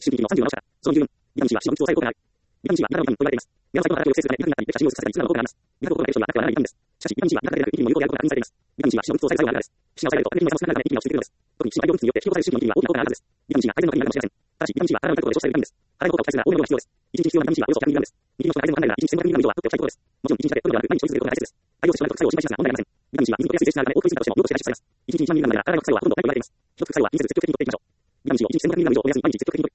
主義の30を直した。その理由。ビタミン C は死の率を抑える効果がある。ビタミン C はミカロビタミンと言われています。ミカロ細胞の働きを抑制するためにビタミンが死にを抑制された一番の効果があります。ミカロ効果がない人にはなくてはならないビタミンです。しかし、ビタミン C はミカロでなく、一気にも有効であることが確認されています。ビタミン C は死の率を抑える作用があるからです。死が抑えられると、アレルギーも少なくなるため一気に落ちてくるのです。特に死の大量物によって引き起こされる周囲の菌は大きな効果があるはずです。ビタミン C が改善のためになるかもしれません。ただし、ビタミン C は体を痛くことで消費されるビタミンです。体の効果を期待するなら多めの量が必要です。1日必要なビタミン C はおよそ 100mg です。日々の人が改善を考えるなら1日 1500mg 以上は取っておきたいところです。もちろん1日だけ取るのではなく、毎日取り続けることが大切です。大量摂取は副作用を心配しますが問題ありません。ビタミン C は水に溶けやすい性質があるため多く摂取したとしても有効性が実施されます。1日 1万mg なら体の副作用はほとんどないと言われています。一つ副作用は陰性で積極的に取っていきましょう。ビタミン C を1日 1500mg 以上を目安に毎日積極的に取って